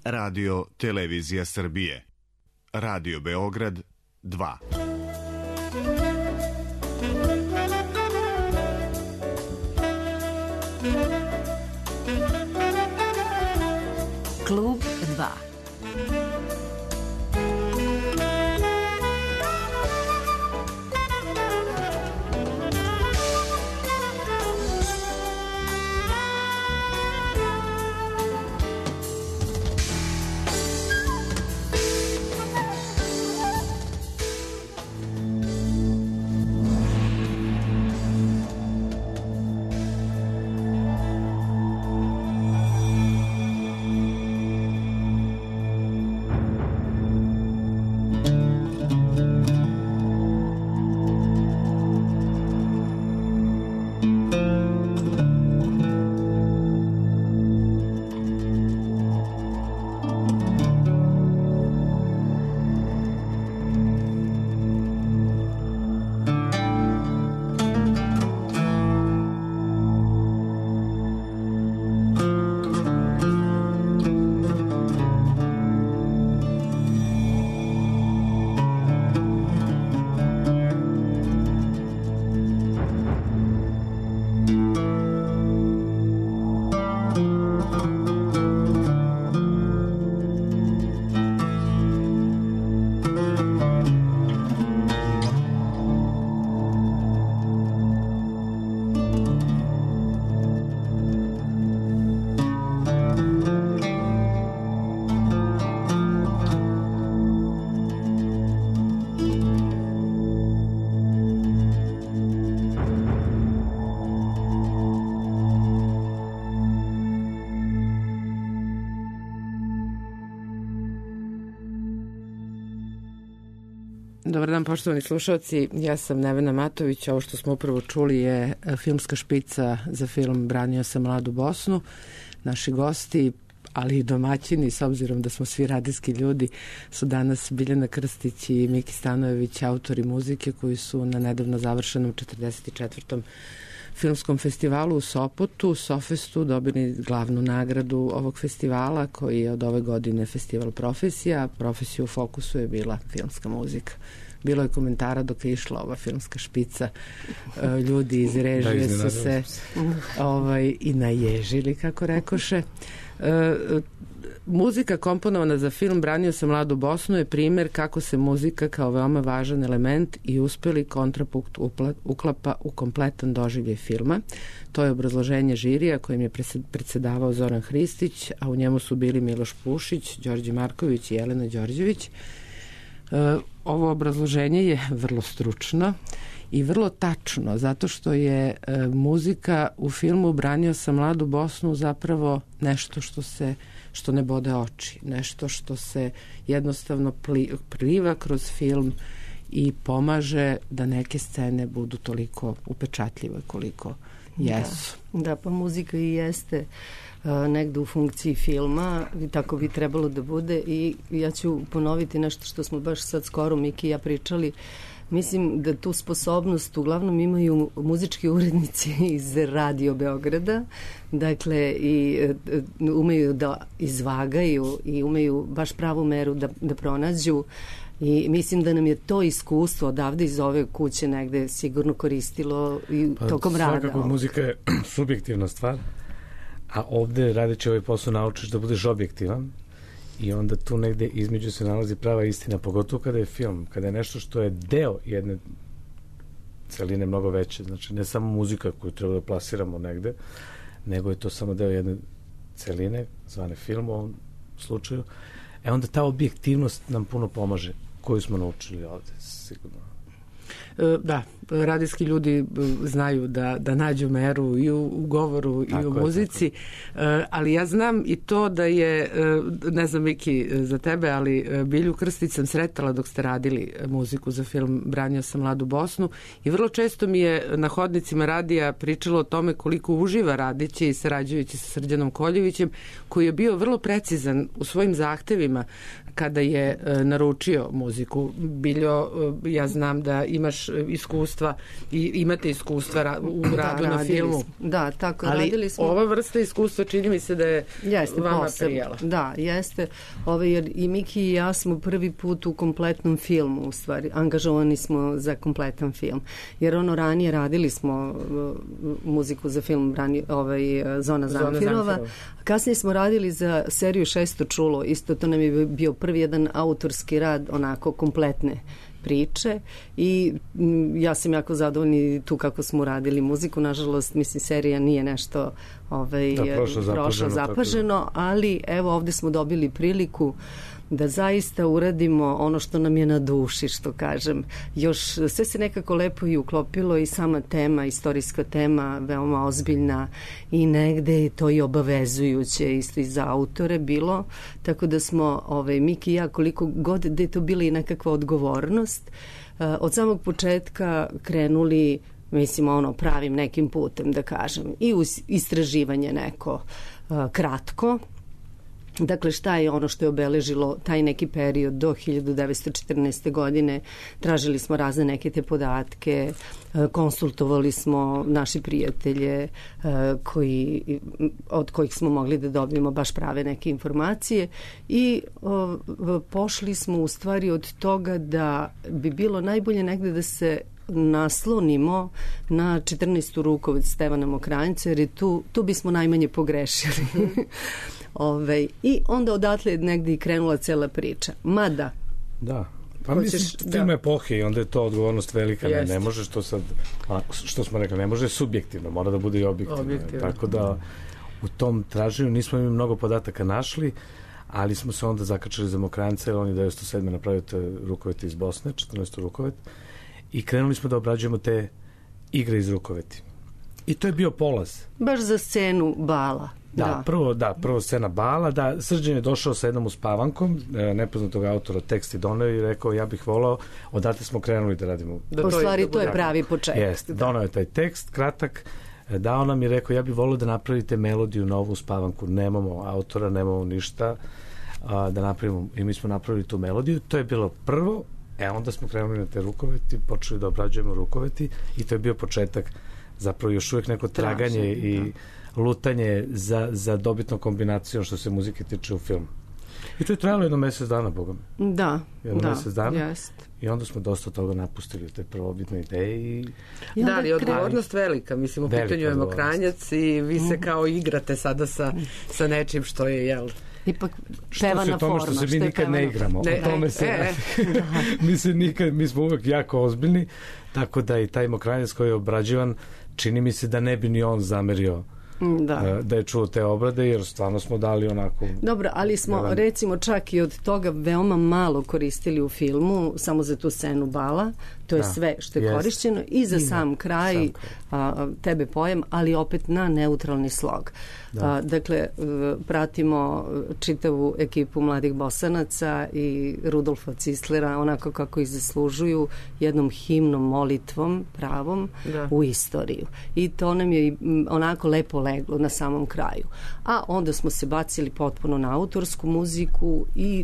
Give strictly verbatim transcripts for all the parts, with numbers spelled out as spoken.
Radio Televizija Srbije. Radio Beograd dva. Klub dva. Dobar dan, poštovani slušalci, ja sam Nevena Matović, ovo što smo upravo čuli je filmska špica za film Branio sam mladu Bosnu. Naši gosti, ali i domaćini, s obzirom da smo svi radijski ljudi, su danas Biljana Krstić i Miki Stanojević, autori muzike koji su na nedavno završenom četrdeset četvrtom filmskom festivalu u Sopotu, Sofestu, dobili glavnu nagradu ovog festivala koji je od ove godine festival profesija. Profesija u fokusu je bila filmska muzika. Bilo je komentara dok je išla ova filmska špica. Ljudi iz režije su se ovaj, i naježili, kako rekoše. Muzika komponovana za film Branio sam mladu Bosnu je primer kako se muzika kao veoma važan element i uspeli kontrapunkt uklapa u kompletan doživljaj filma. To je obrazloženje žirija kojim je predsedavao Zoran Hristić, a u njemu su bili Miloš Pušić, Đorđe Marković i Jelena Đorđević. Ovo obrazloženje je vrlo stručno i vrlo tačno, zato što je muzika u filmu Branio sam mladu Bosnu zapravo nešto što se što ne bode oči, nešto što se jednostavno pliva kroz film i pomaže da neke scene budu toliko upečatljive koliko jesu. Da, da, pa muzika i jeste uh, negde u funkciji filma i tako bi trebalo da bude i ja ću ponoviti nešto što smo baš sad skoro Miki i ja pričali. Mislim da tu sposobnost uglavnom imaju muzički urednici iz Radio Beograda, dakle i umeju da izvagaju i umeju baš pravu meru da, da pronađu i mislim da nam je to iskustvo odavde iz ove kuće negde sigurno koristilo i pa, tokom rada. Svakako muzika je subjektivna stvar, a ovde radeći ovaj posao naučiš da budeš objektivan. I onda tu negde između se nalazi prava istina, pogotovo kada je film, kada je nešto što je deo jedne celine mnogo veće, znači ne samo muzika koju treba da plasiramo negde, nego je to samo deo jedne celine, zvane film u ovom slučaju, e onda ta objektivnost nam puno pomaže, koju smo naučili ovde, sigurno. Da, radijski ljudi znaju da, da nađu meru i u, u govoru i tako u muzici, je, ali ja znam i to da je, ne znam Miki za tebe, ali Bilju Krstić sam sretala dok ste radili muziku za film Branio sam mladu Bosnu i vrlo često mi je na hodnicima radija pričalo o tome koliko uživa radići i sarađujući sa Srđanom Koljevićem, koji je bio vrlo precizan u svojim zahtevima kada je naručio muziku. Biljo, ja znam da imaš iskustva iskustva i imate iskustva ra, u radu da, na filmu. Smo. Da, tako, ali radili smo. ova vrsta iskustva čini mi se da je jeste, vama posebno. prijela. Da, jeste. Ove, jer i Miki i ja smo prvi put u kompletnom filmu, u stvari, angažovani smo za kompletan film. Jer ono ranije radili smo uh, muziku za film ranije, ovaj, Zona Zamfirova. Kasnije smo radili za seriju Šesto čulo, isto to nam je bio prvi jedan autorski rad, onako kompletne priče i m, ja sam jako zadovoljni tu kako smo radili muziku. Nažalost, mislim, serija nije nešto ovaj, da, prošlo zapaženo, prošlo zapaženo ali evo ovde smo dobili priliku da zaista uradimo ono što nam je na duši, što kažem. Još sve se nekako lepo i uklopilo i sama tema, istorijska tema, veoma ozbiljna i negde je to i obavezujuće isto i za autore bilo, tako da smo ovaj, Miki i ja koliko god da je to bila i nekakva odgovornost, od samog početka krenuli, mislim, ono, pravim nekim putem, da kažem, i uz istraživanje neko kratko. Dakle, šta je ono što je obeležilo taj neki period do hiljadu devetsto četrnaeste. godine? Tražili smo razne neke te podatke, konsultovali smo naši prijatelje koji, od kojih smo mogli da dobijemo baš prave neke informacije i o, pošli smo u stvari od toga da bi bilo najbolje negde da se naslonimo na četrnaestu rukovet Stevana Mokranjca, jer je tu, tu bismo najmanje pogrešili. Ove, i onda odatle je negdje i krenula cela priča. Mada da, pa hoćeš, mislim film da. epohe i onda je to odgovornost velika. Ne, ne može što sad, a, što smo rekli, ne može subjektivno, mora da bude i objektivno. objektivno. Tako da u tom traženju nismo imali mnogo podataka našli, ali smo se onda zakačali za Mokranjca, jer on je devetsto sedme napravio te rukovete iz Bosne, četrnaesti rukovet, i krenuli smo da obrađujemo te igre iz rukoveti. I to je bio polaz. Baš za scenu bala. Da, da, prvo, da, prvo scena bala, da, Srđan je došao sa jednom uspavankom, nepoznatog autora, tekst je doneo i rekao, ja bih volao, odatle smo krenuli da radimo. Da, u stvari, to je, to je pravi početak. Jeste, doneo je taj tekst, kratak, dao nam i rekao, ja bih volao da napravite melodiju na ovu uspavanku, nemamo autora, nemamo ništa, a, da napravimo, i mi smo napravili tu melodiju, to je bilo prvo, e onda smo krenuli na te rukoveti, počeli da obrađujemo rukoveti i to je bio početak, zapravo još uvijek neko traganje Traži, i da. lutanje za, za dobitnom kombinacijom što se muzike tiče u filmu. I to je trajalo jedno mesec dana, bogom. Da, jedno da, mesec dana. Jest. I onda smo dosta toga napustili, te prvobitne ideje. I... I da, ali odgovornost velika, mislim, u pitanju je Mokranjac i vi se kao igrate sada sa, sa nečim što je, jel... Ipak pevana forma. Što se mi nikad pevana... ne igramo. Ne, o tome se e, e. mi, se nikad, mi smo uvek jako ozbiljni, tako da i taj Mokranjac koji je obrađivan, čini mi se da ne bi ni on zamerio da, da je čuo te obrade, jer stvarno smo dali onako... Dobro, ali smo jedan... recimo čak i od toga veoma malo koristili u filmu, samo za tu scenu bala, to je da, sve što je jest. korišćeno i za I sam kraj, sam kraj. A, tebe pojem, ali opet na neutralni slog. Da. A, dakle, pratimo čitavu ekipu mladih Bosanaca i Rudolfa Cislera onako kako ih zaslužuju, jednom himnom, molitvom, pravom da. u istoriju. I to nam je onako lepo leglo na samom kraju. A onda smo se bacili potpuno na autorsku muziku i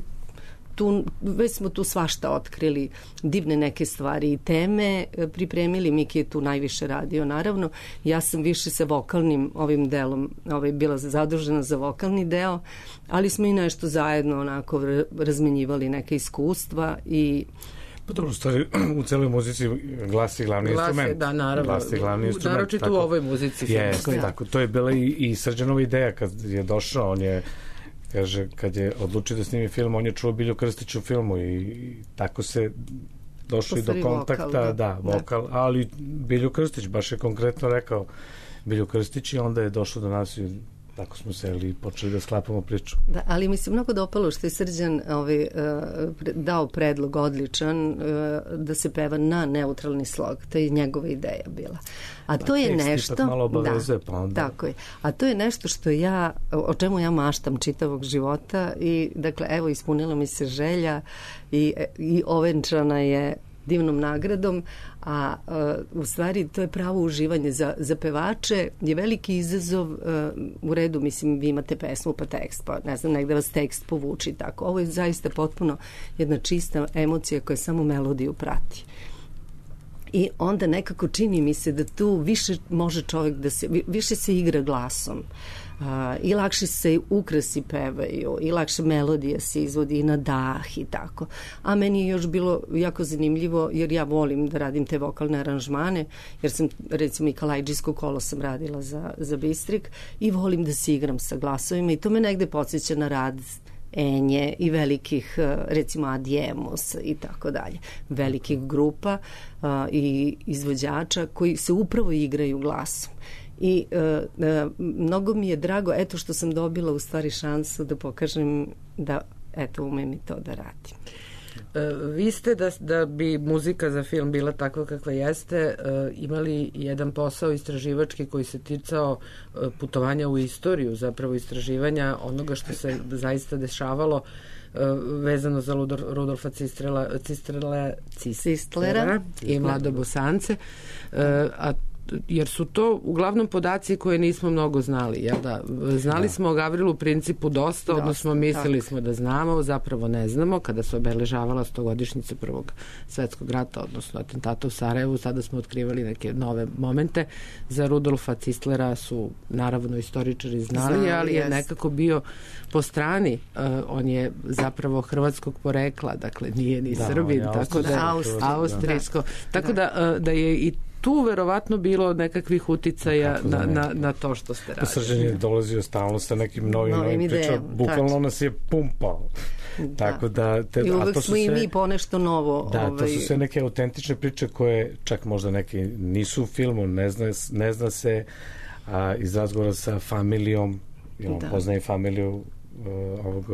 tu, već smo tu svašta otkrili, divne neke stvari i teme pripremili. Miki je tu najviše radio, naravno. Ja sam više sa vokalnim ovim delom ovaj, bila zadužena za vokalni deo, ali smo i nešto zajedno onako razmenjivali neke iskustva i pa dobro, stvari, u celoj muzici glas je glavni glas instrument. Da, naravno. Glas je glavni instrument. Naročito u ovoj muzici. Jest, ja. tako. To je bila i, i Srđanova ideja kad je došao, on je kaže, kad je odlučio da snimi film, on je čuo Bilju Krstić u filmu i, i tako se došli do kontakta, vokal, da, da, vokal, da. ali Bilju Krstić baš je konkretno rekao Bilju Krstić i onda je došlo do nas i tako smo seli i počeli da sklapamo priču. Da, ali mi se mnogo dopalo što je Srđan ovaj, uh, dao predlog odličan uh, da se peva na neutralni slog. To je njegova ideja bila. A da, to je nešto... malo obavezuje, da, pa onda... Tako je. A to je nešto što ja, o čemu ja maštam čitavog života i dakle, evo, ispunila mi se želja i, i ovenčana je divnom nagradom, a uh, u stvari to je pravo uživanje za, za pevače, je veliki izazov uh, u redu, mislim, vi imate pesmu pa tekst, pa ne znam, negde vas tekst povuči tako. Ovo je zaista potpuno jedna čista emocija koja samo melodiju prati. I onda nekako čini mi se da tu više može čovjek da se, više se igra glasom. Uh, i lakše se ukrasi pevaju i lakše melodija se izvodi i na dah i tako. A meni je još bilo jako zanimljivo jer ja volim da radim te vokalne aranžmane, jer sam recimo i Kalajđijsko kolo sam radila za, za Bistrik i volim da se igram sa glasovima i to me negde podsjeća na rad Enje i velikih, recimo Adjemus i tako dalje, velikih grupa uh, i izvođača koji se upravo igraju glasom. I uh, uh, mnogo mi je drago, eto što sam dobila u stvari šansu da pokažem da eto umem i to da radim. Uh, vi ste da, da bi muzika za film bila takva kakva jeste, uh, imali jedan posao istraživački koji se ticao uh, putovanja u istoriju, zapravo istraživanja onoga što se zaista dešavalo uh, vezano za Ludor, Rudolfa Cistrela, Cistrela, Cistlera i Mlado Bosance, uh, a jer su to uglavnom podaci koje nismo mnogo znali, jel da? Znali da. smo o Gavrilu Principu dosta, dosta odnosno mislili tako. smo da znamo, zapravo ne znamo, kada se obeležavala stogodišnjica Prvog svetskog rata, odnosno atentata u Sarajevu, sada smo otkrivali neke nove momente. Za Rudolfa Cistlera su naravno istoričari znali, Znali, ali je jest. nekako bio po strani, uh, on je zapravo hrvatskog porekla, dakle nije ni da, Srbin, tako da austrijsko, da. tako da, uh, da je i tu verovatno bilo nekakvih uticaja na, na, na to što ste radili. Srđan je dolazio stalno sa nekim novim, novim pričama. Bukvalno tačno. nas je pumpao. Da. Tako da, te, I uvek a to smo i mi ponešto novo. Da, ovaj... to su sve neke autentične priče koje čak možda neki nisu u filmu, ne zna, ne zna se a, iz razgovora sa familijom, jer on da. poznaje familiju uh, ovog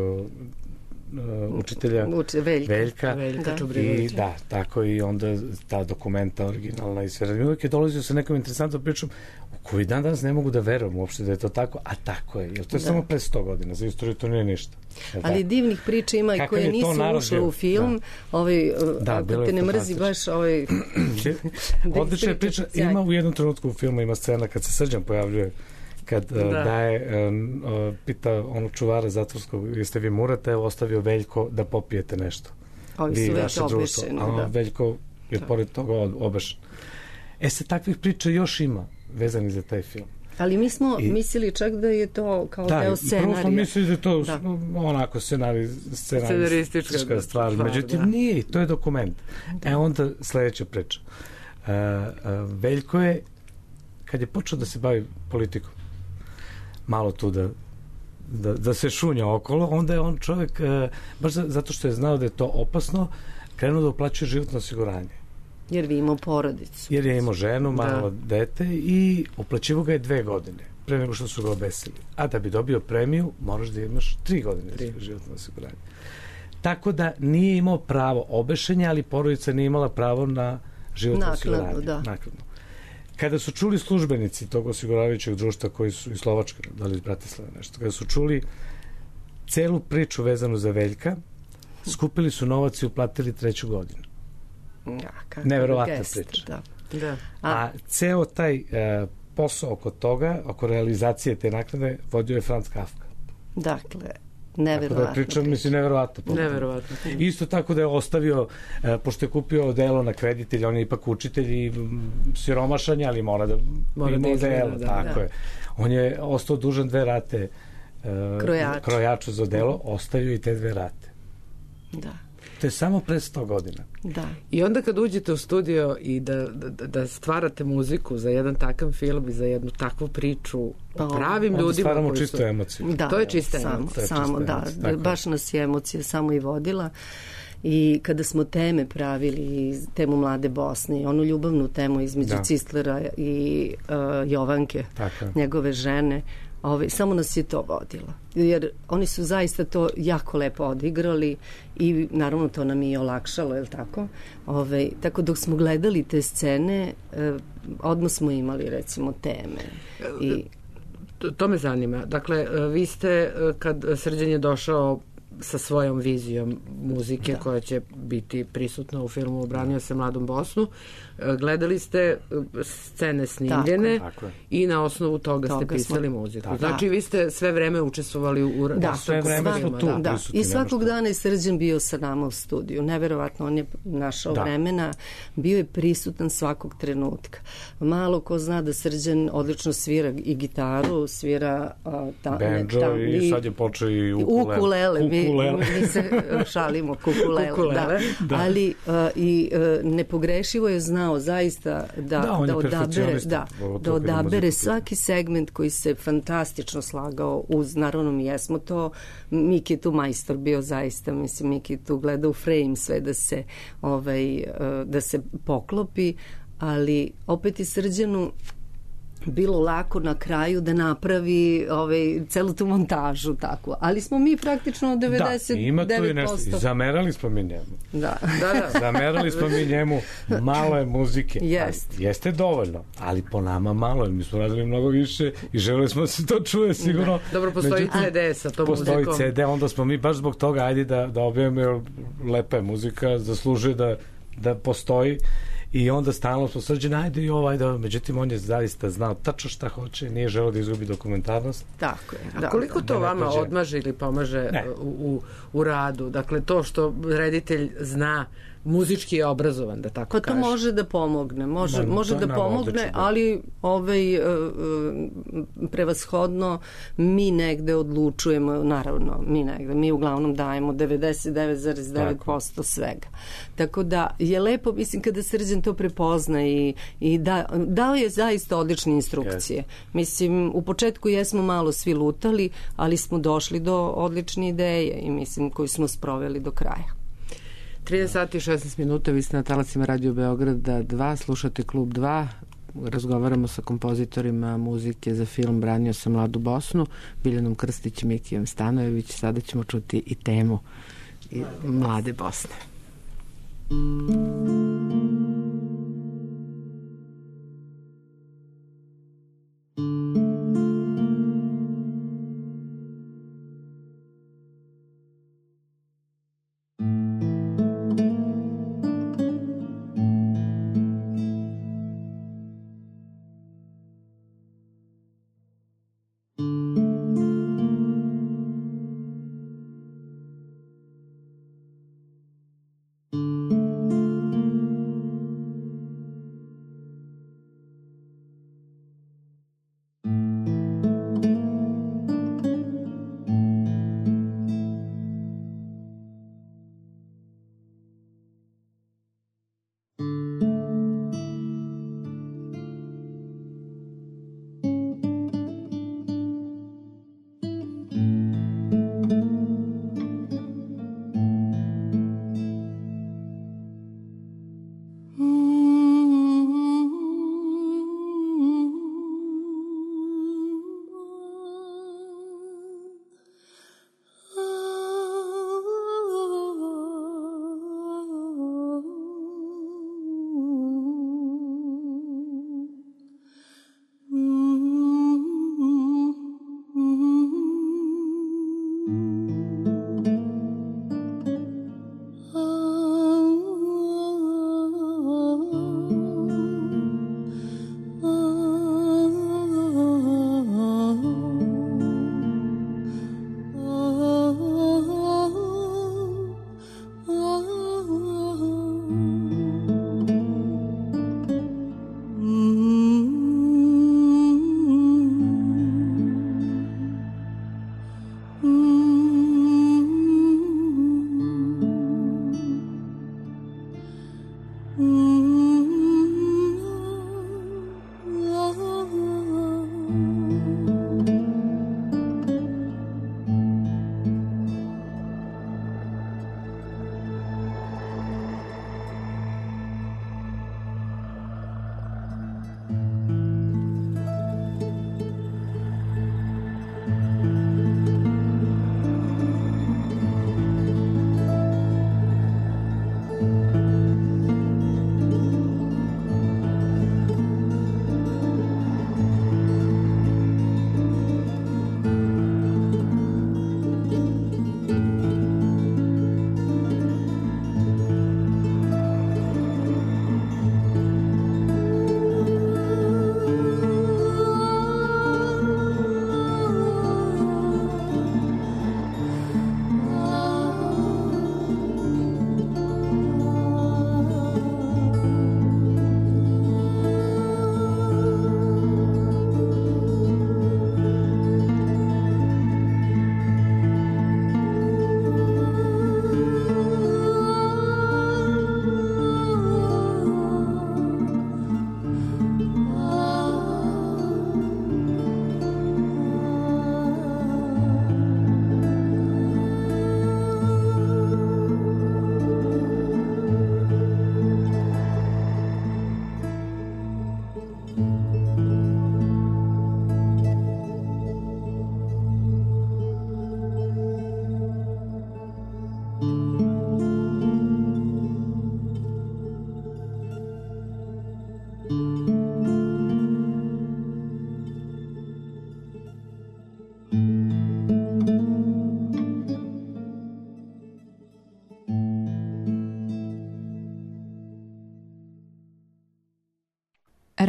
Uh, učitelja Uče, Veljka, Veljka, Veljka da. i da, tako i onda ta dokumenta originalna i sve. Uvijek je dolazio sa nekom interesantnom pričom u koju dan danas ne mogu da verujem uopšte da je to tako, a tako je, jer to je da. samo pre sto godina, za istoriju to nije ništa. Ali tako? Divnih priča ima i koje nisu ušle u film, da. ovaj, da, ako te ne mrzi baš ovaj... Odlična priča, ima u jednom trenutku u filmu, ima scena kad se Srđan pojavljuje kad da. uh, daje, um, uh, pita onog čuvara zatvorskog, jeste vi Murate, ostavio Veljko da popijete nešto. Ovi vi, su već obešeni. A da. Veljko je da. pored toga obešen. E se takvih priča još ima vezani za taj film. Ali mi smo I, mislili čak da je to kao da, deo scenarija. Prvo smo mislili da je to da. onako scenari, scenaristička stvar. Međutim, da. nije, to je dokument. Da. E onda sledeća priča. Uh, uh, Veljko je, kad je počeo da se bavi politikom, malo tu da, da, da se šunja okolo, onda je on čovjek, e, baš zato što je znao da je to opasno, krenuo da uplaćuje životno osiguranje. Jer vi imao porodicu. Jer je imao ženu, malo da. dete i uplaćivo ga je dve godine pre nego što su ga obesili. A da bi dobio premiju, moraš da imaš tri godine tri. životno osiguranje. Tako da nije imao pravo obešenja, ali porodica nije imala pravo na životno osiguranje. Nakladno, da. Nakladno. Kada su čuli službenici tog osiguravajućeg društva koji su iz Slovačke, da li iz Bratislava nešto, kada su čuli celu priču vezanu za Veljka, skupili su novac i uplatili treću godinu. Ja, neverovatna priča. Da. Da. A, A ceo taj uh, posao oko toga, oko realizacije te naknade, vodio je Franz Kafka. Dakle, neverovatno. Tako da pričam, mislim, neverovatno. Neverovatno. Isto tako da je ostavio, e, pošto je kupio delo na kredit, on je ipak učitelj i siromašanja, ali mora da mora ima da delo, da, tako da. je. On je ostao dužan dve rate e, Krojač. krojaču za delo, ostavio i te dve rate. Da. To je samo pre sto godina. Da. I onda kad uđete u studio i da, da, da stvarate muziku za jedan takav film i za jednu takvu priču pa, o pravim onda ljudima. Stvaramo čisto su... emociju. Da, to je čista samo, emocija. Samo, da. Emocija, baš nas je emocija samo i vodila. I kada smo teme pravili, temu Mlade Bosne, onu ljubavnu temu između da. Cistlera i uh, Jovanke, tako. njegove žene, Ove, samo nas je to vodilo. Jer oni su zaista to jako lepo odigrali i naravno to nam je olakšalo, je li tako? Ove, tako dok smo gledali te scene, eh, odmah smo imali recimo teme. I... To, to me zanima. Dakle, vi ste, kad Srđan je došao sa svojom vizijom muzike da. koja će biti prisutna u filmu Branio se mladom Bosnu. Gledali ste scene snimljene tako, tako i na osnovu toga, toga ste pisali smo, muziku. Tako. Znači vi ste sve vreme učestvovali u da, sve vreme smo tu. Da, da. I svakog dana je Srđan bio sa nama u studiju. Neverovatno, on je našao da. vremena, bio je prisutan svakog trenutka. Malo ko zna da Srđan odlično svira i gitaru, svira a, ta, banjo ta, i, i sad je počeo i ukulele. Ukulele, mi, ukulele. mi se šalimo kukulele. kukulele. Da. Da. Ali a, i a, nepogrešivo je znao zaista da, da, da odabere, da, da odabere svaki svaki segment koji se fantastično slagao uz, naravno mi jesmo to, Miki je tu majstor bio zaista, mislim Miki tu gleda u frame sve da se ovaj, da se poklopi, ali opet i Srđanu bilo lako na kraju da napravi ovaj, celu tu montažu tako. Ali smo mi praktično devedeset devet posto. Da, ima tu i nešto. Zamerali smo mi njemu. Da. da, da. Zamerali smo mi njemu malo je muzike. Jest. Ali, jeste dovoljno, ali po nama malo. Mi smo radili mnogo više i želeli smo da se to čuje sigurno. Da. Dobro, postoji Međutim, ce de sa tom postoji muzikom. Postoji ce de, onda smo mi baš zbog toga ajde da, da objavimo, jer lepa je muzika, zaslužuje da, da postoji. I onda stalno smo Srđan, ajde i ovaj, da, međutim on je zaista znao tačno šta hoće, nije želeo da izgubi dokumentarnost. Tako je. A da, koliko da, to da vama nepođe. odmaže ili pomaže ne. u, u, u radu? Dakle, to što reditelj zna, muzički je obrazovan, da tako pa to kaže. može da pomogne, može, Ma, može da pomogne, odlično, ali ovaj, uh, prevashodno mi negde odlučujemo, naravno, mi negde, mi uglavnom dajemo devedeset devet zarez devet posto svega. Tako da je lepo, mislim, kada Srđan to prepozna i, i da, dao je zaista odlične instrukcije. Yes. Mislim, u početku jesmo malo svi lutali, ali smo došli do odlične ideje i mislim, koju smo sproveli do kraja. trideset sati i šesnaest minuta, vi ste na talasima Radio Beograda dva, slušate Klub dva, razgovaramo sa kompozitorima muzike za film Branio sam mladu Bosnu, Biljanom Krstić i Mikijem Stanojević. Sada ćemo čuti i temu i mlade Bosne.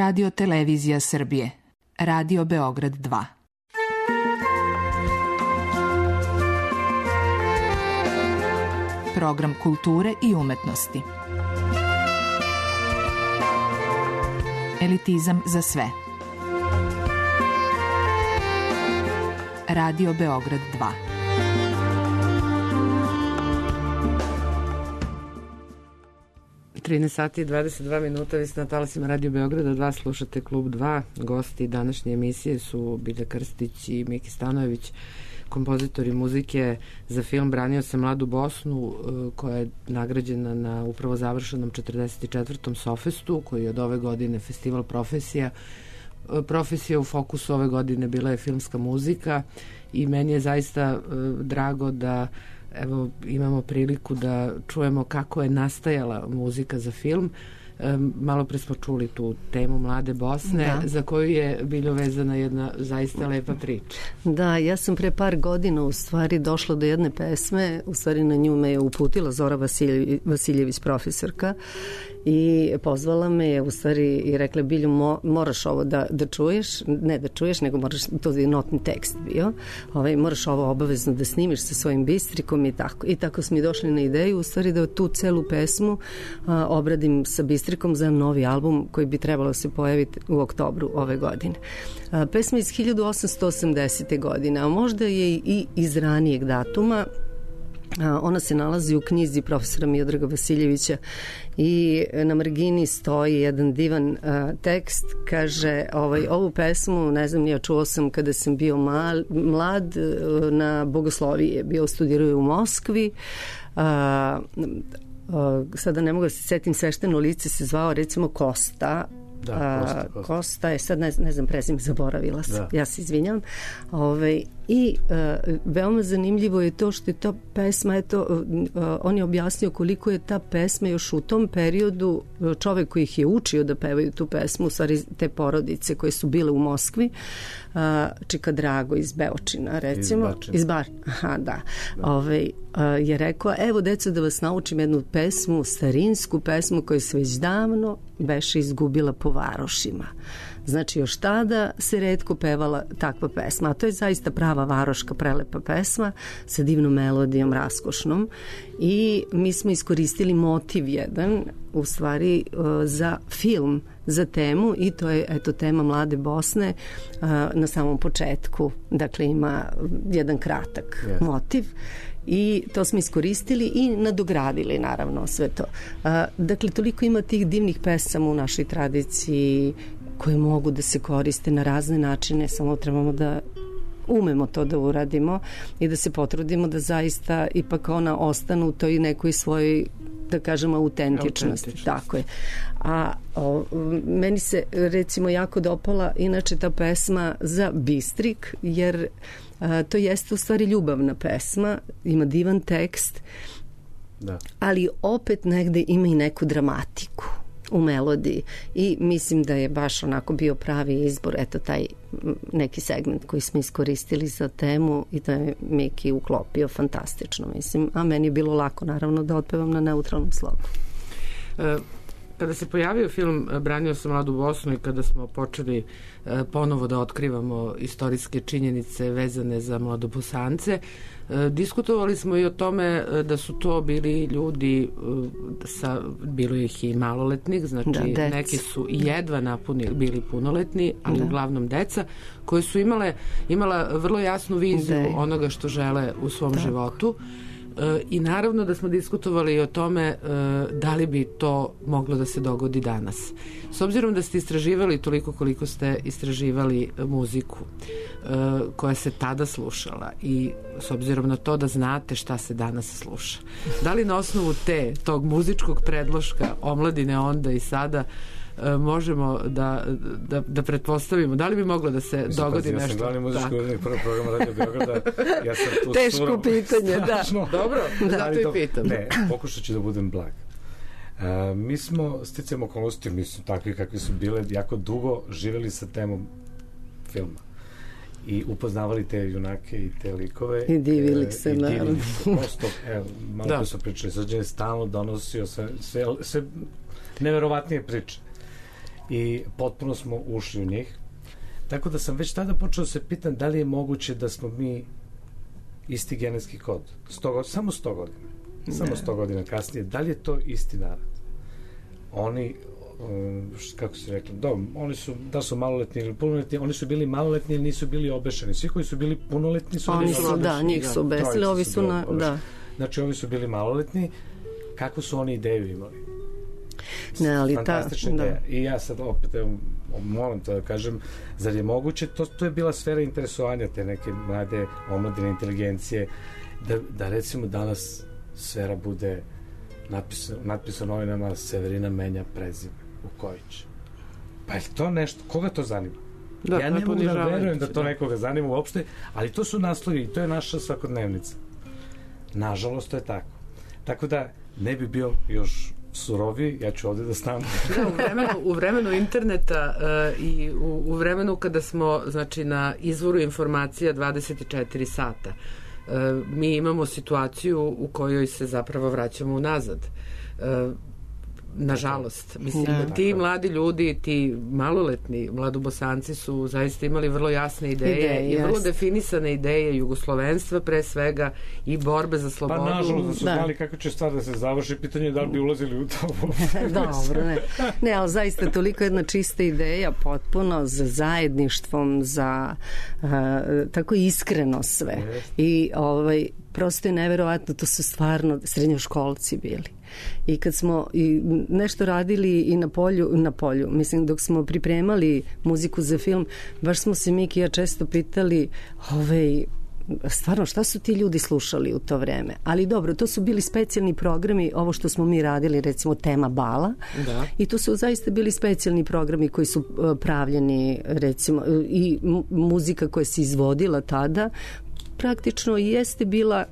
Radio Televizija Srbije. Radio Beograd dva. Program kulture i umetnosti. Elitizam za sve. Radio Beograd dva. trinaest sati i dvadeset dva minuta, vi ste na talasima Radio Beograda dva, slušate Klub dva. Gosti današnje emisije su Bilja Krstić i Miki Stanojević, kompozitori muzike za film Branio sam mladu Bosnu, koja je nagrađena na upravo završenom četrdeset četvrtom Sofestu, koji je od ove godine festival Profesija. Profesija u fokusu ove godine bila je filmska muzika i meni je zaista drago da evo imamo priliku da čujemo kako je nastajala muzika za film. Malo pre smo čuli tu temu Mlade Bosne, da, za koju je bilo vezana jedna zaista lepa priča. Da, ja sam pre par godina u stvari došla do jedne pesme, u stvari na nju me je uputila Zora Vasiljević, Vasiljević profesorka, i pozvala me je u stvari i rekla, Bilju, mo, moraš ovo da, da čuješ, ne da čuješ, nego moraš, to je notni tekst bio, ovaj, moraš ovo obavezno da snimiš sa svojim bistrikom i tako. I tako smo i došli na ideju, u stvari da tu celu pesmu a, obradim sa bistrikom za novi album koji bi trebalo se pojaviti u oktobru ove godine. A, pesma iz hiljadu osamsto osamdesete godine, a možda je i iz ranijeg datuma. Ona se nalazi u knjizi profesora Miodraga Vasiljevića i na margini stoji jedan divan uh, tekst, kaže, ovaj, ovu pesmu, ne znam, ja čuo sam kada sam bio mal, mlad uh, na bogosloviji, bio studirao u Moskvi. Uh, uh, sada ne mogu da se setim, svešteno lice se zvao recimo Kosta. Da, Kosta, Kosta. Kosta je, sad ne, ne znam, prezime, zaboravila sam, da. Ja se izvinjam. Ove, I uh, veoma zanimljivo je to što je ta pesma, eto, uh, on je objasnio koliko je ta pesma još u tom periodu, čovek koji ih je učio da pevaju tu pesmu, u stvari te porodice koje su bile u Moskvi, uh, Čika Drago iz Beočina, recimo. Iz Bar. Aha, da. da. Ove, uh, je rekao, evo, deco, da vas naučim jednu pesmu, starinsku pesmu koju se već davno beše izgubila po varošima. Znači, još tada se retko pevala takva pesma, a to je zaista prava varoška, prelepa pesma sa divnom melodijom, raskošnom, i mi smo iskoristili motiv jedan, u stvari, za film, za temu, i to je, eto, tema Mlade Bosne na samom početku. Dakle, ima jedan kratak yes. motiv. I to smo iskoristili i nadogradili, naravno, sve to. Dakle, toliko ima tih divnih pesama u našoj tradiciji koje mogu da se koriste na razne načine, samo trebamo da umemo to da uradimo i da se potrudimo da zaista ipak ona ostanu u toj nekoj svojoj, da kažemo, autentičnosti. Autentičnost. Tako je. A o, meni se recimo jako dopala inače ta pesma za Bistrik, jer a, to jeste u stvari ljubavna pesma, ima divan tekst, da. Ali opet negde ima i neku dramatiku u melodiji, i mislim da je baš onako bio pravi izbor, eto, taj neki segment koji smo iskoristili za temu, i da je Miki uklopio fantastično, mislim, a meni je bilo lako, naravno, da otpevam na neutralnom slogu. E, kada se pojavio film Branio sam mladu Bosnu i kada smo počeli e, ponovo da otkrivamo istorijske činjenice vezane za mladobosance, e, diskutovali smo i o tome e, da su to bili ljudi, e, sa, bilo ih i maloletnih, znači da, neki su jedva napunili, bili punoletni, ali da. Uglavnom deca, koje su imale, imala vrlo jasnu viziju da. Onoga što žele u svom Tako. Životu. I naravno da smo diskutovali o tome da li bi to moglo da se dogodi danas. S obzirom da ste istraživali toliko koliko ste istraživali muziku koja se tada slušala, i s obzirom na to da znate šta se danas sluša, da li na osnovu te, tog muzičkog predloška omladine onda i sada možemo da, da, da pretpostavimo, da li bi moglo da se Mislim, dogodi pazi, nešto? Ja sam glavni muzički urednik prvog programa Radio Beograda. Ja sam tu teško surom, pitanje, da. Dobro, da, zato i pitam. Ne, pokušat ću da budem blag. Uh, mi smo, sticam okolnosti, mi smo takvi kakvi su bile, jako dugo živeli sa temom filma i upoznavali te junake i te likove. I divili e, se, naravno. Prosto, evo, malo da. Su pričali, Srđan je stalno donosio sve, sve, sve neverovatnije priče. i potpuno smo ušli u njih. Tako da sam već tada počeo da se pitam da li je moguće da smo mi isti genetski kod. sto godina, samo sto godina. Samo sto godina kasnije. Da li je to isti narod? Oni, um, kako se rekli, da, oni su, da su maloletni ili punoletni, oni su bili maloletni ili nisu bili obešeni. Svi koji su bili punoletni su oni bili su, obešeni. Da, njih su obesili, ovi su na, da. Znači, ovi su bili maloletni. Kako su oni ideju imali? Ne, ali fantastična ta, ideja. Da. I ja sad opet evo, moram to da kažem, zar je moguće, to, to je bila sfera interesovanja te neke mlade omladine inteligencije, da, da recimo danas sfera bude natpisano, natpisano novinama Severina menja prezime Vukojić. Pa je to nešto, koga to zanima? Da, ja ne mogu da verujem da to nekoga zanima uopšte, ali to su naslovi i to je naša svakodnevnica. Nažalost, to je tako. Tako da ne bi bio još surovi, ja ću ovde da stanem. Da, u vremenu, u vremenu interneta uh, i u, u vremenu kada smo, znači, na izvoru informacija dvadeset četiri sata, uh, mi imamo situaciju u kojoj se zapravo vraćamo unazad. Uh, nažalost. Mislim da, da ti mladi ljudi, ti maloletni mladobosanci su zaista imali vrlo jasne ideje, ideje i vrlo jest. definisane ideje jugoslovenstva pre svega i borbe za slobodu. Pa nažalost da su da. znali kako će stvar da se završi, pitanje je da li bi ulazili u to. Dobro, ne. Ne, ali zaista toliko jedna čista ideja, potpuno za zajedništvom, za uh, tako iskreno sve. Yes. I ovaj, prosto je neverovatno, to su stvarno srednjoškolci bili. I kad smo i nešto radili i na polju, na polju, mislim, dok smo pripremali muziku za film, baš smo se Miki i ja često pitali, ovaj, stvarno, šta su ti ljudi slušali u to vreme? Ali dobro, to su bili specijalni programi, ovo što smo mi radili, recimo tema bala, da. I to su zaista bili specijalni programi koji su pravljeni, recimo, i muzika koja se izvodila tada, praktično jeste bila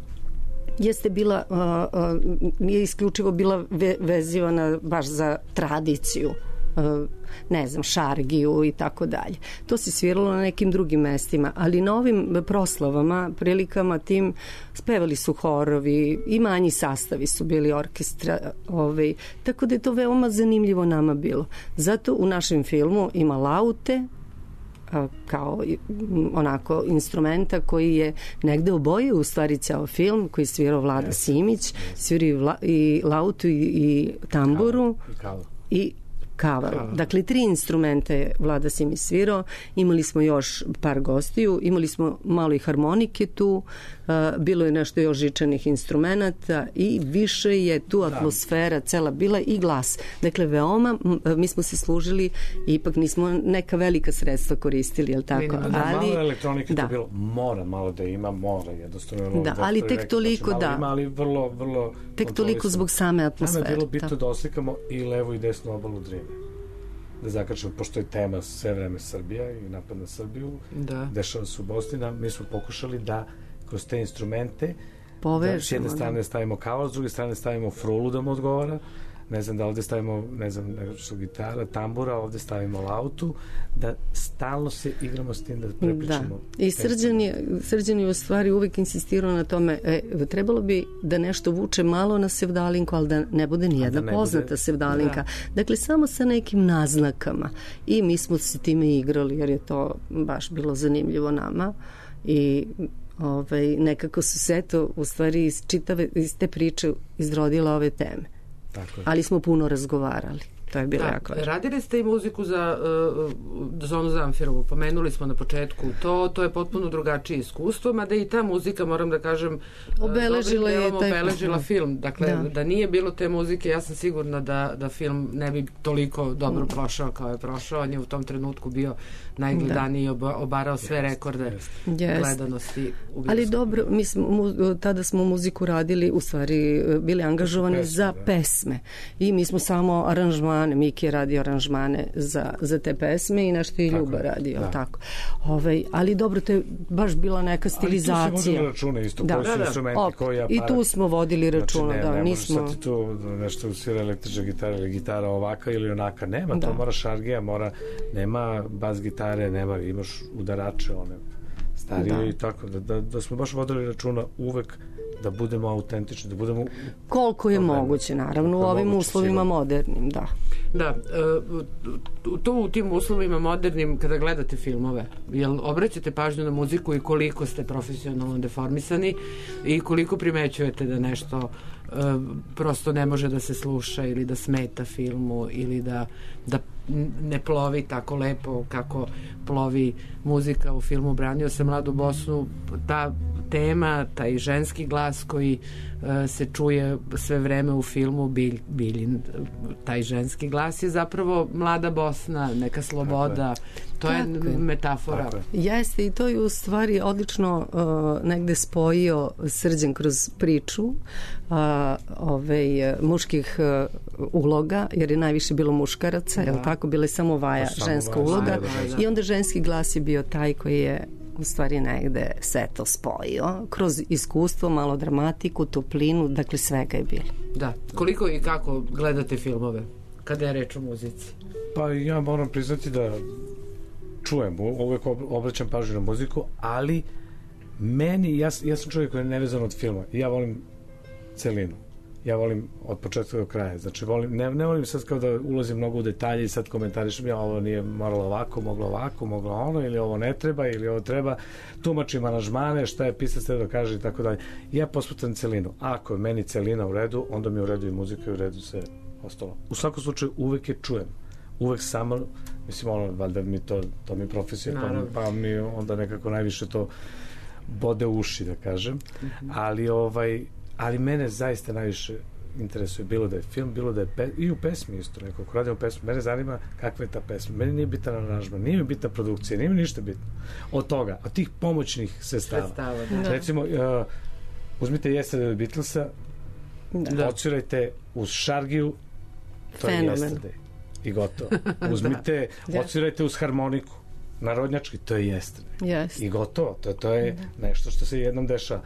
jeste bila, uh, uh, nije isključivo bila ve, vezivana baš za tradiciju, uh, ne znam, šargiju i tako dalje. To se sviralo na nekim drugim mestima, ali na ovim proslavama, prilikama tim, spevali su horovi i manji sastavi su bili orkestra, ovaj, tako da je to veoma zanimljivo nama bilo. Zato u našem filmu ima laute, kao onako instrumenta koji je negde obojio u stvari ceo film, koji je svirao Vlada yes. Simić, svirao vla, i lautu i, i tamburu Kava. i kavaru. Kava. Dakle, tri instrumenta je Vlada Simić svirao, imali smo još par gostiju, imali smo malo i harmonike tu, uh, bilo je nešto još žičanih instrumenta i više je tu atmosfera cela bila i glas. Dakle, veoma, mi smo se služili, ipak nismo neka velika sredstva koristili, jel tako? Da, ali, malo elektronike da. To bilo, mora malo da ima, mora jednostavno. Da, ali tek rekao, toliko znači, da. Ima, ali vrlo, vrlo tek toliko zbog same atmosfere. Nama je bilo bitno da oslikamo i levu i desnu obalu Drine. Da zakačemo, pošto je tema sve vreme Srbija i napad na Srbiju, da. Dešava se u Bosni, mi smo pokušali da kroz te instrumente povežemo, da s jedne strane da. Stavimo kaval, s druge strane stavimo frulu da mu odgovara, ne znam da ovde stavimo, ne znam, nešto gitara, tambura, ovde stavimo lautu, da stalno se igramo s tim da prepričamo. Da. I Srđan je, Srđan je u stvari uvek insistirao na tome, e, trebalo bi da nešto vuče malo na sevdalinku, ali da ne bude nijedna da poznata bude... sevdalinka. Da. Dakle, samo sa nekim naznakama. I mi smo se time igrali, jer je to baš bilo zanimljivo nama. I ovaj, nekako su se to, u stvari, iz, čitave, iz te priče izrodila ove teme. Tako je. Ali smo puno razgovarali. To je bilo da, jako važno. Radili ste i muziku za uh, Zonu Zamfirovu, pomenuli smo na početku to, to je potpuno drugačije iskustvo, mada i ta muzika, moram da kažem, obeležila je taj obeležila film. Dakle, da. da nije bilo te muzike, ja sam sigurna da, da film ne bi toliko dobro prošao kao je prošao. On je u tom trenutku bio najgledaniji i da. obarao sve yes, rekorde yes. gledanosti. Ali dobro, mi smo, tada smo muziku radili, u stvari bili angažovani pesme, za da. pesme. I mi smo samo aranžmane, Miki je radio aranžmane za, za te pesme i nešto i Ljuba radio, da. tako. Ovaj, ali dobro, to je baš bila neka stilizacija. Ali tu se vodili račune isto, da. koji su instrumenti, Op, koji aparat. I tu smo vodili računa, znači, ne, da, ne nismo... Sad ti tu nešto usvira električna gitara ili gitara ovaka ili onaka, nema, da. to mora šargija, mora, nema bas gitare, nema, imaš udarače, one starije da. i tako, da, da, da smo baš vodili računa uvek da budemo autentični, da budemo... Koliko je moguće, naravno, u ovim uslovima modernim, da. Da, to u tim uslovima modernim, kada gledate filmove, jel obraćate pažnju na muziku i koliko ste profesionalno deformisani i koliko primećujete da nešto prosto ne može da se sluša ili da smeta filmu ili da, da ne plovi tako lepo kako plovi muzika u filmu Branio sam mladu Bosnu. Ta tema, taj ženski glas koji uh, se čuje sve vreme u filmu Bilj, Biljin, taj ženski glas je zapravo mlada Bosna, neka sloboda, to tako je, je metafora. Je. Jeste, i to je u stvari odlično uh, negde spojio Srđan kroz priču uh, ove, muških uh, uloga, jer je najviše bilo muškaraca, da. Je li tako, bile samo Vaja, pa ženska samo uloga, da, da, da. I onda ženski glas je bio taj koji je u stvari negde sve to spojio kroz iskustvo, malo dramatiku, toplinu, dakle svega je bilo. Da, koliko i kako gledate filmove kada je reč o muzici? Pa ja moram priznati da čujem, uvek obraćam pažnju na muziku, ali meni, ja, ja sam čovjek koji je nevezan od filma, ja volim celinu. Ja volim od početka do kraja. Znači, volim, ne, ne volim sad kao da ulazim mnogo u detalje i sad komentarišem, ja ovo nije moralo ovako, moglo ovako, moglo ono, ili ovo ne treba, ili ovo treba, tumačim aranžmane, šta je pisac treba da kaže i tako dalje. Ja posputam celinu. Ako je meni celina u redu, onda mi u redu i muzika i u redu sve ostalo. U svakom slučaju uvek je čujem. Uvek samo, mislim, ono, valjda mi to, to mi profesija, pa, pa mi onda nekako najviše to bode uši, da kažem. Mm-hmm. Ali, ovaj, ali mene zaista najviše interesuje, bilo da je film, bilo da je pe, i u pesmi isto, neko ko radim u pesmi, mene zanima kakva je ta pesma, meni nije bitan aranžman, nije mi bitna produkcija, nije mi ništa bitno od toga, od tih pomoćnih sredstava. Sredstava, da. Recimo, uh, uzmite Yesterday od Beatlesa, da. Odsvirajte uz šargiju, to Fenomen. Je Yesterday i gotovo. Uzmite, da. Odsvirajte uz harmoniku, narodnjački, to je Yesterday. Yes. I gotovo, to, to je da. Nešto što se jednom dešava.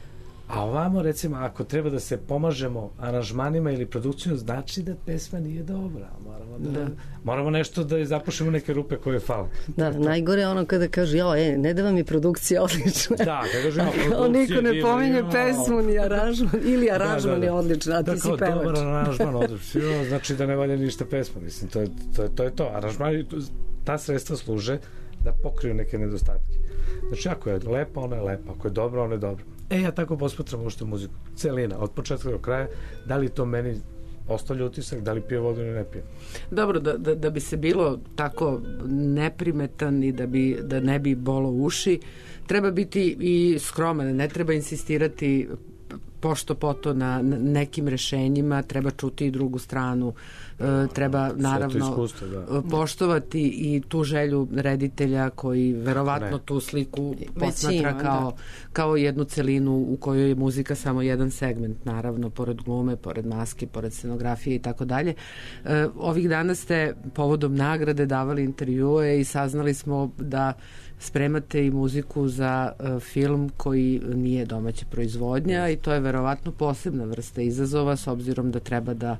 A ovamo, recimo, ako treba da se pomažemo aranžmanima ili produkcijom, znači da pesma nije dobra. Moramo, da, da. moramo nešto da zapušimo neke rupe koje fale. Da, najgore je ono kada kaže, jo, e, ne da vam je produkcija odlična. Da, kada kaže, no, produkcija... Niko ne pominje pesmu, ni aranžman, ili aranžman da, da, da. je odlična, a ti da, si pevač. Da, kao dobar aranžman odličan, znači da ne valja ništa pesma. Mislim, to je to. Je, to, je to. Aranžman, ta sredstva služe da pokriju neke nedostatke. Znači, ako je lepa, ona je lepa. Ako je dobra, ona je dobra. E, ja tako posmatram uopšte muziku. Celina, od početka do kraja, da li to meni ostavlja utisak, da li pije vodu ili ne pije. Dobro, da, da, da bi se bilo tako neprimetan i da, bi, da ne bi bolo uši, treba biti i skroman, ne treba insistirati pošto poto na nekim rešenjima, treba čuti i drugu stranu, e, treba naravno da. poštovati i tu želju reditelja koji verovatno ne. tu sliku posmatra kao, kao jednu celinu u kojoj je muzika samo jedan segment, naravno, pored glume, pored maske, pored scenografije i tako dalje. Ovih dana ste povodom nagrade davali intervjue i saznali smo da spremate i muziku za uh, film koji nije domaća proizvodnja i to je verovatno posebna vrsta izazova s obzirom da treba da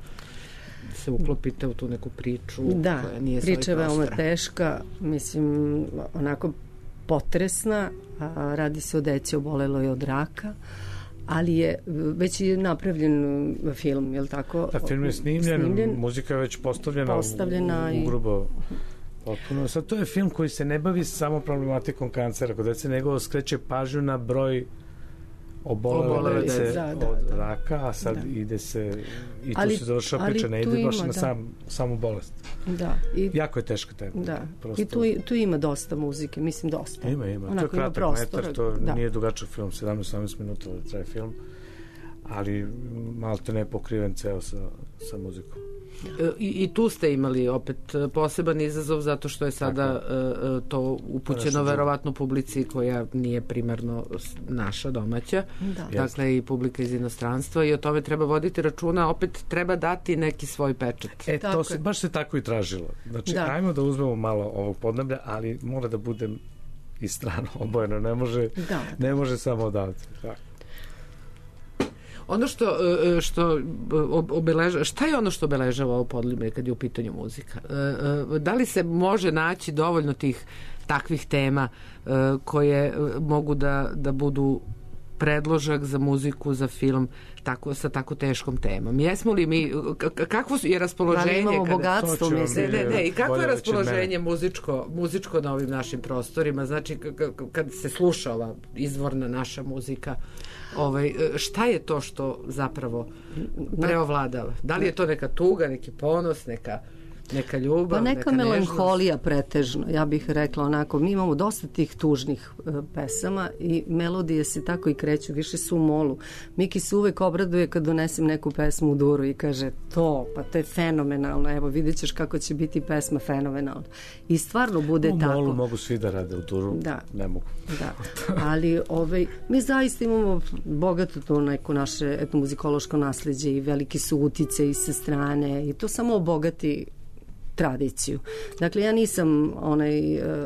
se uklopite u tu neku priču da, koja nije priča je veoma teška, mislim onako potresna, a, radi se o deci oboleloj od raka, ali je već je napravljen film, je li tako? Da, film je snimljen, snimljen muzika je već postavljena, postavljena u, u grubo potpuno. Sad, to je film koji se ne bavi samo problematikom kancera kod dece, nego skreće pažnju na broj obolele dece da, da, od da. raka, a sad da. ide se i tu ali, se završava priča, ne ide baš ima, na sam, da. samu bolest. Da. I, jako je teška tema. Da. Prosto. I tu, tu ima dosta muzike, mislim dosta. Ima, ima. Onako, to je kratak prostor, metar, to da. nije dugačak film, sedamnaest osamnaest minuta da traje film, ali malo te ne pokriven ceo sa, sa muzikom. I, i tu ste imali opet poseban izazov zato što je sada uh, to upućeno verovatno publici koja nije primarno naša domaća, da. dakle i publika iz inostranstva i o tome treba voditi računa, opet treba dati neki svoj pečat. E, to se, baš se tako i tražilo. Znači, da. ajmo da uzmemo malo ovog podneblja, ali mora da bude i strano obojeno, ne može, da. ne može samo odavde. Tako. Ono što, što obeležava, šta je ono što obeležava ovo podneblje kad je u pitanju muzika? Da li se može naći dovoljno tih takvih tema koje mogu da, da budu predložak za muziku, za film tako, sa tako teškom temom. Jesmo li mi, kakvo je raspoloženje? Da li imamo kada, bogatstvo? Ne, ne, ne, i kakvo je raspoloženje muzičko, muzičko na ovim našim prostorima? Znači, kad se sluša ova izvorna naša muzika, ovaj, šta je to što zapravo preovladava? Da li je to neka tuga, neki ponos, neka neka ljubav, pa neka, neka melanholija pretežno, ja bih rekla onako, mi imamo dosta tih tužnih uh, pesama i melodije se tako i kreću, više su u molu. Miki se uvek obraduje kad donesem neku pesmu u duru i kaže to, pa to je fenomenalno, evo vidjet ćeš kako će biti pesma fenomenalna. I stvarno bude u tako. U molu mogu svi da rade, u duru da. Ne mogu. Da, ali ovaj, mi zaista imamo bogato to neko naše etnomuzikološko nasleđe i veliki su utice i sa strane i to samo obogati tradiciju. Dakle, ja nisam onaj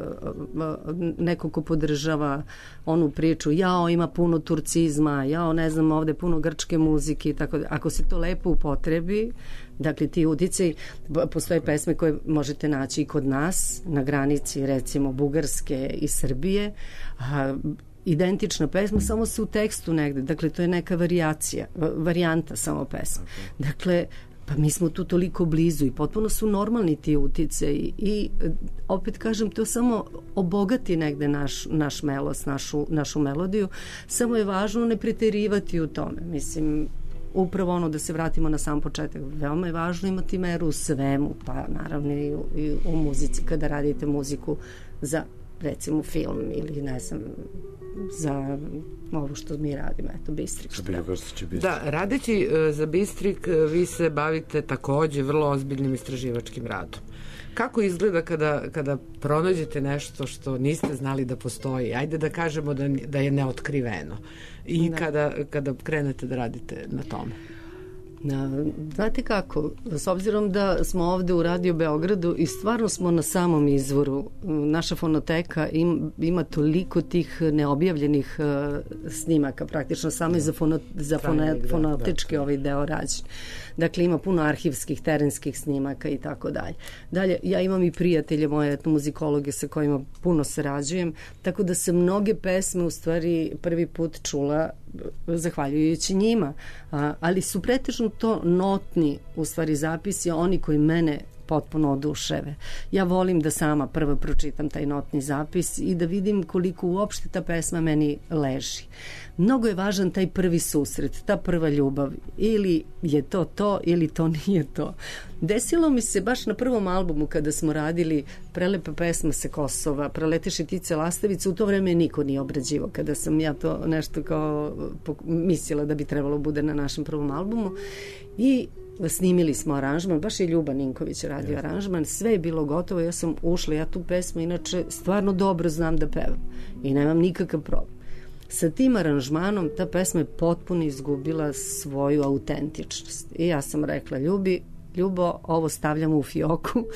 neko ko podržava onu priču, jao, ima puno turcizma, jao, ne znam, ovde puno grčke muzike i tako da. Ako se to lepo upotrebi, dakle, ti utice, postoje pesme koje možete naći i kod nas, na granici, recimo, Bugarske i Srbije, a identična pesma, samo se u tekstu negde, dakle, to je neka varijacija, varijanta samo pesma. Dakle, pa mi smo tu toliko blizu i potpuno su normalni ti utice i, i opet kažem, to samo obogati negde naš, naš melos, našu, našu melodiju, samo je važno ne preterivati u tome. Mislim, upravo ono da se vratimo na sam početak, veoma je važno imati meru u svemu, pa naravno i u, i u muzici, kada radite muziku za recimo film ili ne znam za ovo što mi radimo, eto, Bistrik. Da, radeći uh, za Bistrik uh, vi se bavite takođe vrlo ozbiljnim istraživačkim radom. Kako izgleda kada, kada pronađete nešto što niste znali da postoji? Ajde da kažemo da, da je neotkriveno. I da. kada, kada krenete da radite na tome? Na, znate kako, s obzirom da smo ovde u Radio Beogradu i stvarno smo na samom izvoru, naša fonoteka im, ima toliko tih neobjavljenih uh, snimaka, praktično samo za, fono, za fone, fonotečki ovaj deo rađen. Dakle, ima puno arhivskih, terenskih snimaka i tako dalje. Dalje, ja imam i prijatelje moje etnomuzikologe sa kojima puno sarađujem, tako da sam mnoge pesme u stvari prvi put čula zahvaljujući njima, a, ali su pretežno to notni u stvari zapisi, oni koji mene potpuno oduševe. Ja volim da sama prvo pročitam taj notni zapis i da vidim koliko uopšte ta pesma meni leži. Mnogo je važan taj prvi susret, ta prva ljubav. Ili je to to, ili to nije to. Desilo mi se baš na prvom albumu kada smo radili Prelepa pesma sa Kosova, Preleteše ptice lastavice, u to vreme niko nije obrađivao kada sam ja to nešto kao mislila da bi trebalo bude na našem prvom albumu i snimili smo aranžman, baš je Ljuba Ninković radio aranžman, sve je bilo gotovo, ja sam ušla, ja tu pesmu inače stvarno dobro znam da pevam i nemam nikakav problem. Sa tim aranžmanom ta pesma je potpuno izgubila svoju autentičnost i ja sam rekla, Ljubi, Ljubo, ovo stavljamo u fioku,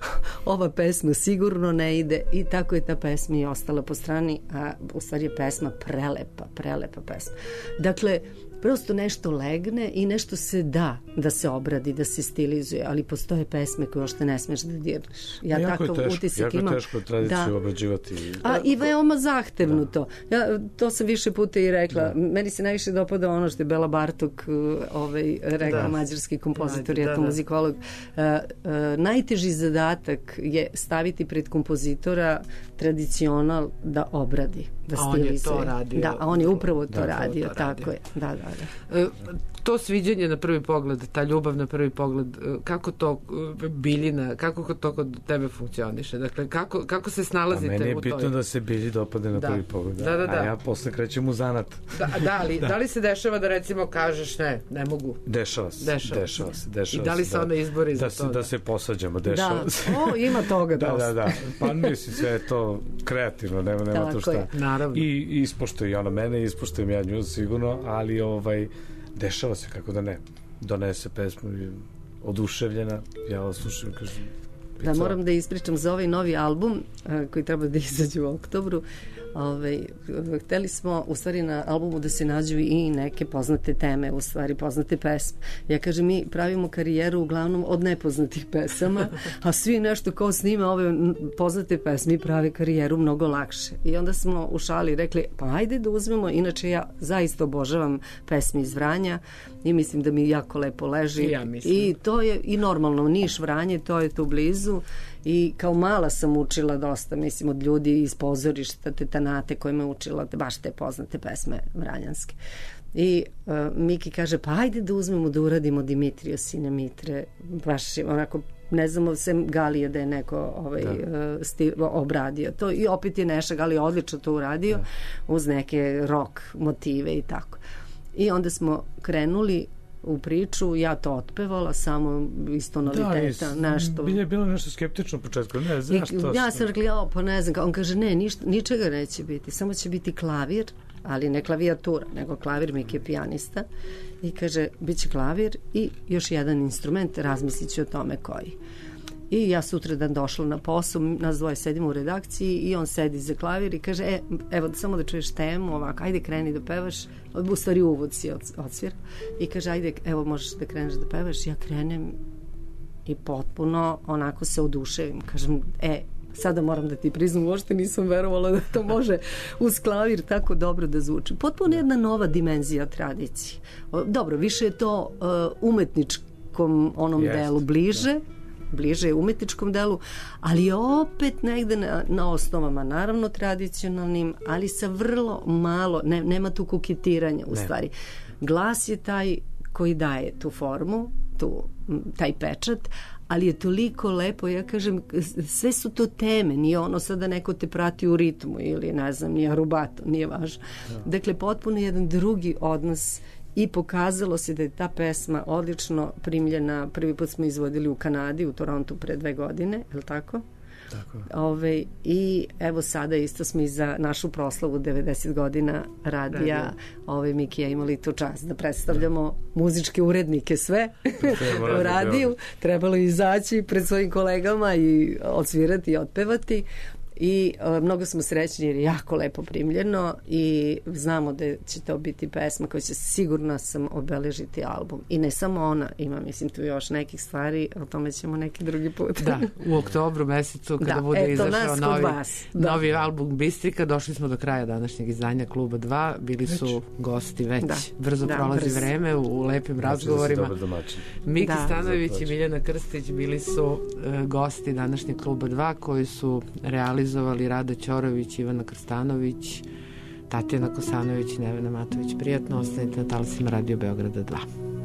ova pesma sigurno ne ide i tako je ta pesma i ostala po strani, a u stvari je pesma prelepa, prelepa pesma. Dakle, prosto nešto legne i nešto se da da se obradi, da se stilizuje, ali postoje pesme koje ošte ne smeš da dirneš. Ja jako takav je teško, utisak jako imam. je teško tradiciju da. obrađivati. A i veoma zahtevno da. to. Ja, to sam više puta i rekla. Da. Meni se najviše dopada ono što je Bela Bartok ovaj, rekla, da. mađarski kompozitor, da, da, muzikolog. Uh, uh, najteži zadatak je staviti pred kompozitora tradicional da obradi, da stilizuje. A on je to radio. Da, a on je upravo to da, radio, to tako radio. je. Da, da, da. E, to sviđanje na prvi pogled, ta ljubav na prvi pogled, kako to biljina, kako to kod tebe funkcioniše? Dakle, kako, kako se snalazite u toj? A meni je bitno da se bilji dopade na da. prvi pogled, da, da, da. a ja posle krećem u zanat. Da, da, li, da. da li se dešava da recimo kažeš ne, ne mogu? Dešava se, dešava, dešava se. Dešava I da li se onda izbori da, za to? Da, da se posađamo, dešava da. se. O, ima toga da, dosta. da, da. Pa mislim, sve je to kreativno, nema, nema Tako to šta. Je. Naravno. I ispoštuje i ona mene, ispoštujem ja nju sigurno, ali ovaj, dešava se, kako da ne. Donese pesmu i oduševljena, ja vas slušam, kažem, da moram da ispričam za ovaj novi album uh, koji treba da izađe u oktobru. Ove, hteli smo u stvari na albumu da se nađu i neke poznate teme, u stvari poznate pesme. Ja kažem, mi pravimo karijeru uglavnom od nepoznatih pesama, a svi nešto kao snime ove poznate pesme i prave karijeru mnogo lakše. I onda smo u šali rekli, pa ajde da uzmemo, inače ja zaista obožavam pesme iz Vranja i mislim da mi jako lepo leži. I ja mislim. I to je i normalno, Niš, Vranje, to je tu blizu. I kao mala sam učila dosta, mislim, od ljudi iz pozorišta, te tanate koje me učila, baš te poznate pesme vranjanske. I uh, Miki kaže, pa ajde da uzmemo da uradimo Dimitrija sine Mitre, baš onako, ne znamo sem Galije da je neko ovaj, uh, sti, obradio to i opet je Neša Galija odlično to uradio, da, uz neke rock motive i tako. I onda smo krenuli u priču, ja to otpevala, samo iz tonaliteta, da, nešto. Bilje je bilo nešto skeptično u početku, ne, zašto? Ja sam rekla, o, pa ne znam, on kaže, ne, ništa, ničega neće biti, samo će biti klavir, ali ne klavijatura, nego klavir, Miki je pijanista, i kaže, bit će klavir i još jedan instrument, razmislit ću o tome koji. I ja sutra dan došla na posao, nas dvoje sedimo u redakciji i on sedi za klavir i kaže, e, evo, samo da čuješ temu, ovako, ajde kreni da pevaš, u stvari uvod si od, odsvira, i kaže, ajde, evo, možeš da kreneš da pevaš, ja krenem i potpuno onako se oduševim, kažem, e, sada moram da ti priznam, uopšte nisam verovala da to može uz klavir tako dobro da zvuči. Potpuno jedna nova dimenzija tradicije. Dobro, više je to uh, umetničkom onom yes, delu bliže, da. bliže je umetničkom delu, ali je opet negde na, na osnovama, naravno tradicionalnim, ali sa vrlo malo, ne, nema tu kukitiranja u ne. stvari. Glas je taj koji daje tu formu, tu, taj pečat, ali je toliko lepo, ja kažem, sve su to teme, nije ono sada neko te prati u ritmu ili ne znam, nije rubato, nije važno. Ja. Dakle, potpuno jedan drugi odnos i pokazalo se da je ta pesma odlično primljena, prvi put smo izvodili u Kanadi, u Torontu pre dve godine, je li tako? Tako. Ove, i evo sada isto smo i za našu proslavu devedeset godina radija, Radio. ove, Miki ja imali tu čast da predstavljamo da. muzičke urednike sve u radiju, trebalo izaći pred svojim kolegama i odsvirati i otpevati. I uh, mnogo smo srećni jer je jako lepo primljeno i znamo da će to biti pesma koja će sigurno sam obeležiti album. I ne samo ona, ima mislim tu još nekih stvari, o tome ćemo neki drugi put. Da, u oktobru mesecu kada da, bude eto, izašao novi, da. novi album Bistrika, došli smo do kraja današnjeg izdanja Kluba dva, bili su već. gosti već. Da. Brzo da, prolazi brzo. vreme u, u lepim razgovorima. Miki da. Stanojević i Miljana Krstić bili su uh, gosti današnjeg Kluba dva koji su realizovali Rada Ćorović, Ivana Krstanović, Tatjana Kosanović i Nevena Matović. Prijatno, ostanite na talasima Radio Beograda dva.